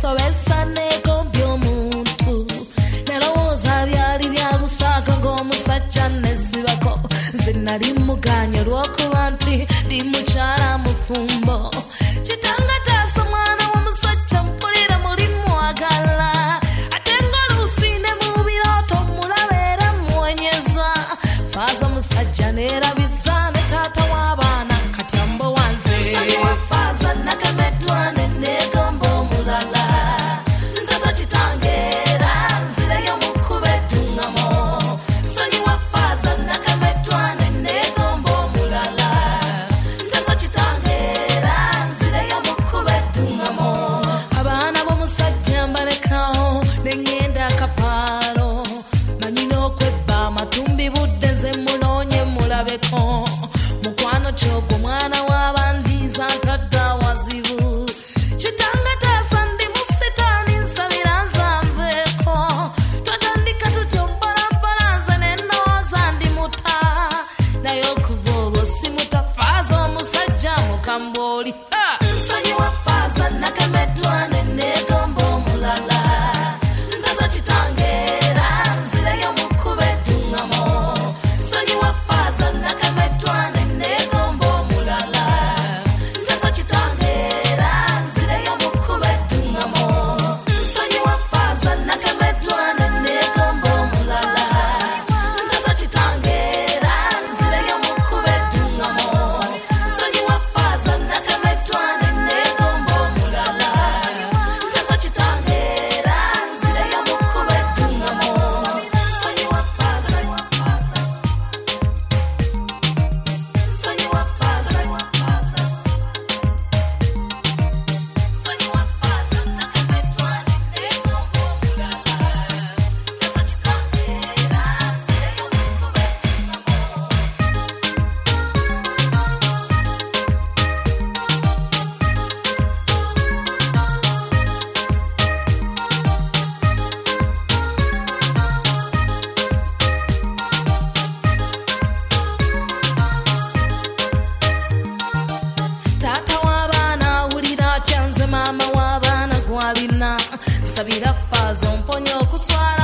musobesa negomby'omuntu nelowooza byali bya busaaga ng'omusajja nesibako nze nali muganya olw'okuba nti ndi mukyala mufumbo kitanga taasa mwana w'omusajja mpulira mulimu agala ate ng'oluusi ne mu birooto mulabeera muwenyeza faaza musajja neerabiza ne taata w'abaana katyambo wanze nsonyiwa faaza nagemeddwa ne neegomba omulala ntasa kitangeera nzireyo mukube eddungamo nsonyiwa faaza nagemeddwa ne neegomba omulala ntasa kitangeera nzireyo mukube eddungamo abaana b'omusajja mbalekawo ne ŋŋenda akapaalo manyina okwebba amatumbi budde nze munoonye mulabeko mukwano kyogwo mwana w'abandiza ntadde awazibu kitanga taasa ndi mu sitaani nsabira nzanveeko twatandika tutyo mpalampala nze ne ndowooza ndi muta naye okuva olwo simuta faaza omusajja mukambooli nsonyiwa faaza nagemeddwa ne neegomba omulala ntasa kitangeera nzireyo mukube eddungamo nsonyiwa faaza nagemeddwa ne neegomba omulala ntasa kitangeera nzireyo mukube eddungamo nsonyiwa faaza nagemeddwa ne neegomba omulala ntasa kitangeera nzireyo mukube eddungamo nsonyiwa faaza nagemeddwa ne neegomba omulala ntasa kitangeera nzireyo mukube eddungamo nsonyiwa faaza nsonyiwa faaza nsonyiwa faaza nagemeddwa ne neegomba omulala ntasa kitangeera nzireyo mukube eddungamo taata w'abaana awulira atya nze maama w'abaana gw'alina nsabira faaza omponye okuswala